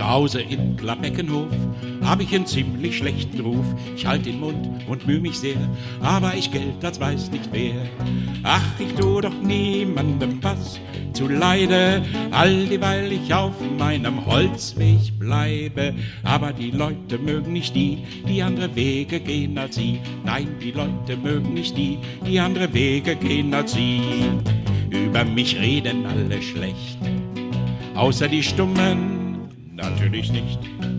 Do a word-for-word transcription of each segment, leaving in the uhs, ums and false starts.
Zu Hause in Klappeckenhof hab ich einen ziemlich schlechten Ruf. Ich halt den Mund und müh mich sehr, aber ich gelt, als weiß nicht wer. Ach, ich tu doch niemandem was zuleide, all dieweil ich auf meinem Holzweg bleibe. Aber die Leute mögen nicht die, die andere Wege gehen als sie. Nein, die Leute mögen nicht die, die andere Wege gehen als sie. Über mich reden alle schlecht, außer die Stummen natürlich nicht.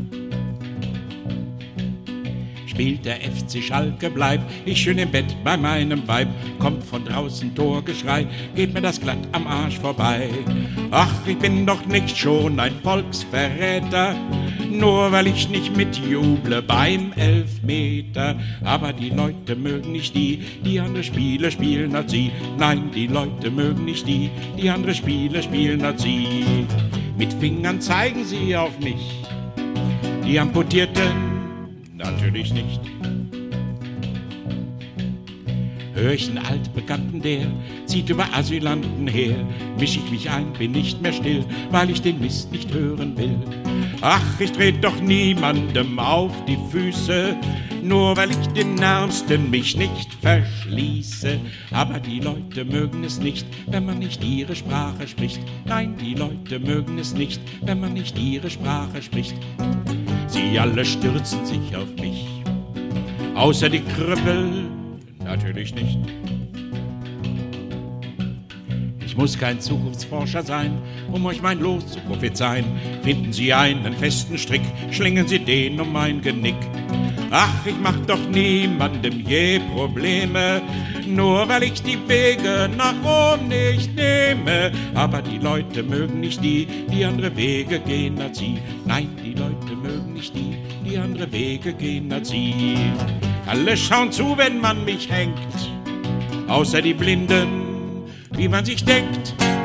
Spielt der F C Schalke, bleib ich schön im Bett bei meinem Weib. Kommt von draußen Torgeschrei, geht mir das glatt am Arsch vorbei. Ach, ich bin doch nicht schon ein Volksverräter, nur weil ich nicht mitjuble beim Elfmeter. Aber die Leute mögen nicht die, die andere Spiele spielen als sie. Nein, die Leute mögen nicht die, die andere Spiele spielen als sie. Mit Fingern zeigen sie auf mich, die Amputierten natürlich nicht. Hör ich einen Altbekannten, der zieht über Asylanten her, misch ich mich ein, bin nicht mehr still, weil ich den Mist nicht hören will. Ach, ich tret doch niemandem auf die Füße, nur weil ich den Ärmsten mich nicht verschließe. Aber die Leute mögen es nicht, wenn man nicht ihre Sprache spricht. Nein, die Leute mögen es nicht, wenn man nicht ihre Sprache spricht. Sie alle stürzen sich auf mich, außer die Krüppel natürlich nicht. Ich muss kein Zukunftsforscher sein, um euch mein Los zu prophezeien. Finden Sie einen festen Strick, schlingen Sie den um mein Genick. Ach, ich mach doch niemandem je Probleme, nur weil ich die Wege nach Rom nicht nehme. Aber die Leute mögen nicht die, die andere Wege gehen als sie. Nein, die Leute mögen nicht die, die andere Wege gehen als sie. Alle schauen zu, wenn man mich hängt, außer die Blinden, wie man sich denkt.